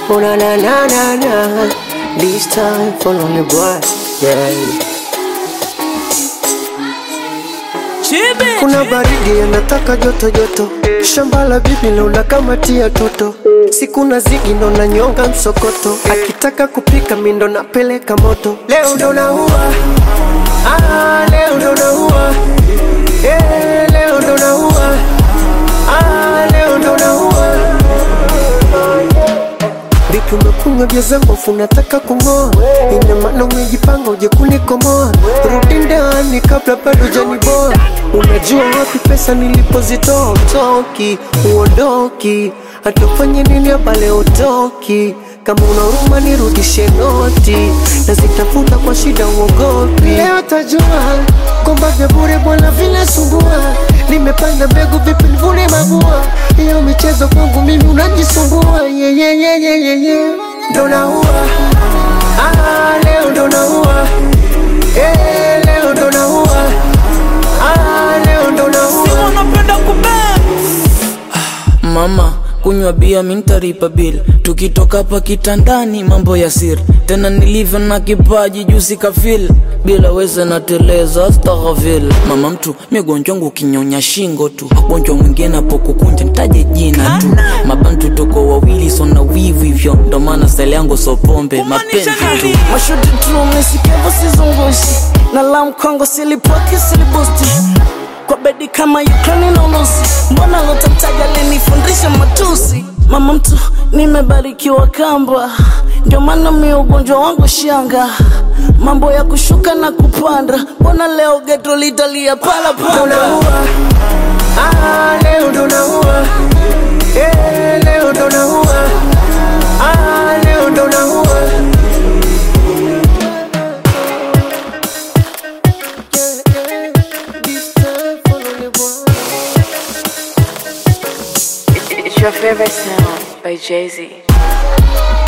Oh na na na na na. This time follow me boy, yeah. Kuna baridi anataka joto joto. Shamba la bibi leo nakamatia toto. Siku na zigi ndo na nyonga msokoto. Akitaka kupika mindo napeleka moto. Leo ndo naua. Leo ndo naua. Leo ndo naua. Leo ndo naua. Vipi umekunywa vya zambofu nataka kungoa. Ina maana umejipanga uje kunikomoa. Rudi ndani kabla bado janiboa. Unajua wapi pesa nilipozitoa. Utoki, uondoki. Hatufanye nini hapa leo utoki. Kama una huruma nirudishe noti. Nazitafuta kwa shida uogopi. Leo tajua kwamba vya bure bwana vinasumbua. Nimepanda mbegu vipi nivune mabua. Hiyo michezo kwangu mimi unajisumbua. Yeah. Ndo naua. Leo ndo naua. Leo ndo naua. Leo ndo naua. Si wanapenda kubeba mama kunywa bia mintaripa bill. Tukitoka hapa kitandani mambo ya siri. Tena nilivyo na kipaji juzi kafil. Bila weza nateleza astaghfir. Mama mtu migonjwa wangu kinyonya shingo tu. Gonjwa mwingine hapo kukunja nitaje jina tu. Mabantu toko wawili so na wivu hivyo. Ndo maana style yangu so pombe mapenzi tu. Mashuti tu mnisikevo sizungushi. Na lam Kongo silipoki silibusti. Kwa bedi kama Ukraine na Urusi. Mbona lotataja linifundisha matusi. Mama mtu nimebarikiwa kamba. Ndio maana mimi ugonjwa wangu shanga. Mambo ya kushuka na kupanda. Mbona leo ghetto litalia pala pala. Leo ndo naua. Leo ndo naua. Leo ndo naua. It's your favorite sound by Jay-Z.